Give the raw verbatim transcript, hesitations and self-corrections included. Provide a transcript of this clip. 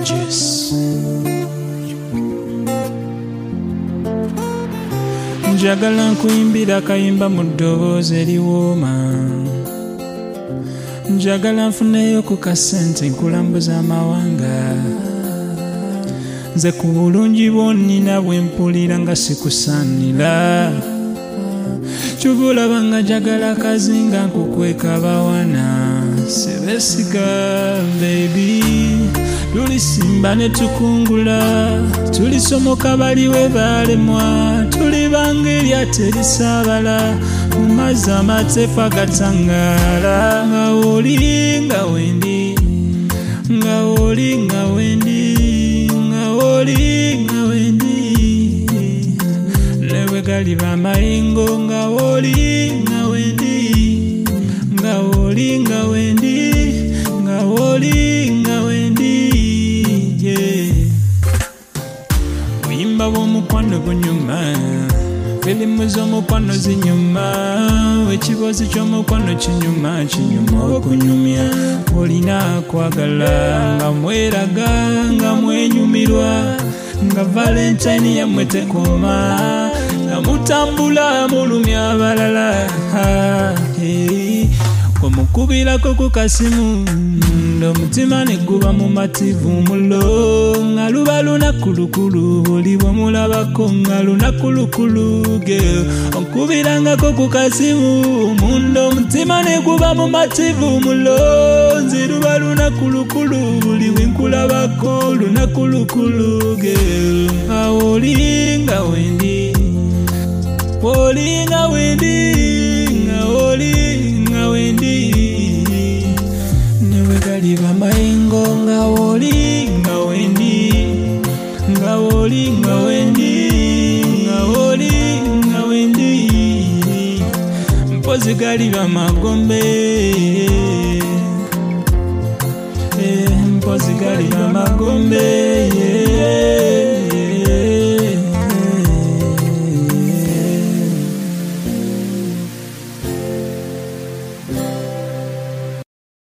Yes. Njagala nkuyimbira kayimba mu ddoboozi eriwooma, njagala nfuneyo ku kasente nkulambuza amawanga, nze ku bulungi bwonnina bwe mpulira nga sikusaanira, kyobulaba nga njagala kazinga nkukweka bawana sebesiga baby, tulisimba ne tukungula, tulisomoka baliwe balemwa, tuli bangerya terisaabala mu mazzi amateefu agatangaala, nga oli nga wendi, nga oli nga wendi, nga oli nga wendi, ne bwe gali bamayengo, nga oli nga wendi, nga oli nga wendi, nga oli nga wendi. Buyimba bw'omukwano gunyuma, firimu z'omukwano zinyuma, ekibozi ky'omukwano kinyuma kinyuma okunyumya, olina kwagala nga mweraga nga mwenyumirwa, nga valentine yammwe tekoma, nga mutambula mulumya abalala, omukubirako ku kasimu omutima ne guba mu mativu mulo, nga luba lunaku lukulu buli bwe mulabako nga lunaku lukulu girl, onkubirangako ku kasimu munda omutima ne guba mu mativu mulo, nze luba lunaku lukulu buli bwe nkulabako lunaku lukulu girl, nga oli nga wendi, oli nga wendi, nga oli nga wendi, gali bamayengo nga oli nga wendi, nga oli nga wendi, nga oli nga wendi, mpozi gali bamagombe